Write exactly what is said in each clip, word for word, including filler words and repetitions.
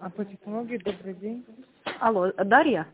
А по технологии добрый день. Алло, Дарья?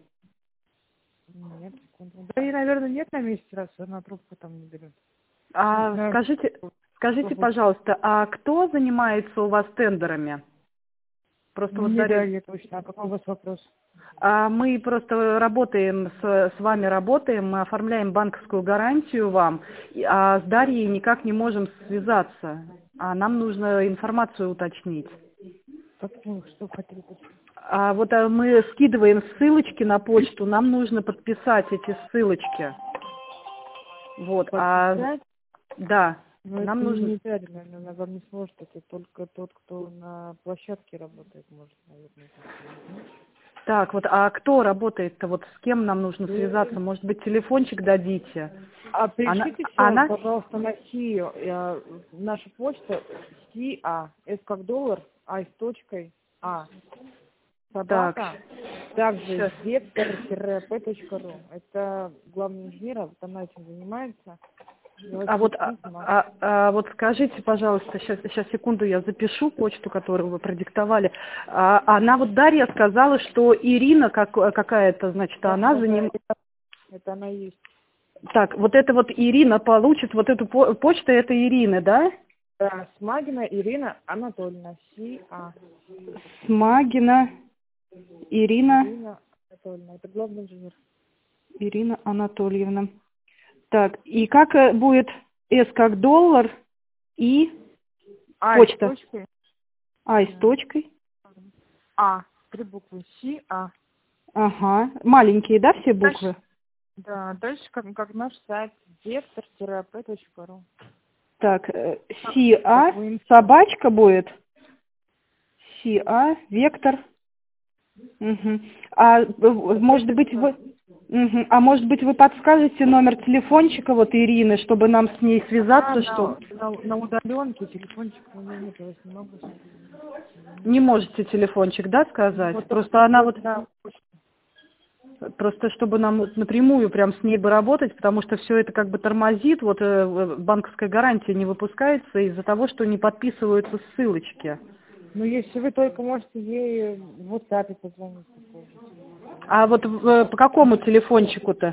Нет, секунду. Да и, наверное, нет на месте, раз она трубку там не берет. А, На- скажите, скажите, попробуй. пожалуйста, а кто занимается у вас тендерами? Просто вот Не Дарья... Дарья точно. А какой у вас вопрос? А мы просто работаем, с, с вами работаем, мы оформляем банковскую гарантию вам, и- а с Дарьей никак не можем связаться. А нам нужно информацию уточнить. Как вы, что вы хотели почему? А вот а мы скидываем ссылочки на почту, нам нужно подписать эти ссылочки. Вот, а Подписать? да, Но это нам нужно. не Дарья, наверное, она вам не сможет. Это только тот, кто на площадке работает, может, наверное. Так, вот, а кто работает-то? Вот с кем нам нужно связаться? Может быть, телефончик дадите? А Она? пришлите все, Она? пожалуйста, на Сию. Э, Наша почта СИА, С как доллар, А с точкой А. Так, Собака, также сейчас. вектор пэ ру. Это главный инженер, вот она этим занимается. Я А очень вот, а, письма. а- а вот скажите, пожалуйста, сейчас, сейчас секунду, я запишу почту, которую вы продиктовали. А, она вот Дарья сказала, что Ирина как, какая-то, значит, Да, она да, за да, ним. это, это она и есть. Так, вот это вот Ирина получит, вот эту по- почту, это Ирина, да? Да, Смагина Ирина Анатольевна, СИА. Смагина Ирина, Ирина Анатольевна, это главный инженер. Ирина Анатольевна. Так, и как э, будет S как доллар и А с почта? точкой. А с точкой. А, три буквы СИА. Ага. Маленькие, да, все Дальше, буквы? да, дальше как, как наш сайт вектор пэ ру. Так, э, Как си эй, вы собачка будет. си эй, вектор. Мгм. А э, может быть вы... Мгм. А может быть вы подскажете номер телефончика вот Ирины, чтобы нам с ней А, связаться, что на, на, на удаленке телефончик у меня нет, я вас не могу. не можете телефончик, да, сказать? Вот Просто она вот, на просто чтобы нам вот напрямую прям с ней бы работать, потому что все это как бы тормозит, вот э, банковская гарантия не выпускается из-за того, что не подписываются ссылочки. Ну, если вы только можете ей в WhatsApp позвонить. А вот э, по какому телефончику-то?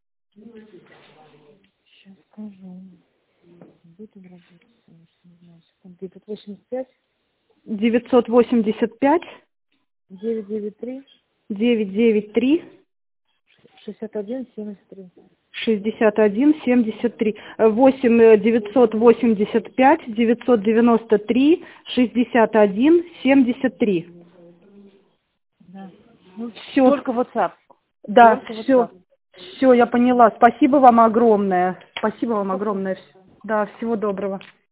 Сейчас скажу. Будет он работать, конечно, не знаю. Секунду. девятьсот восемьдесят пять девятьсот восемьдесят пять девятьсот девяносто три девятьсот девяносто три шестьдесят один семьдесят три. шестьдесят один семьдесят три. восемь девятьсот восемьдесят пять девятьсот девяносто три шестьдесят один семьдесят три. Да. Ну, Все, только WhatsApp. да, Только все, WhatsApp. все, я поняла. Спасибо вам огромное. Спасибо вам Пожалуйста. огромное. Да, всего доброго.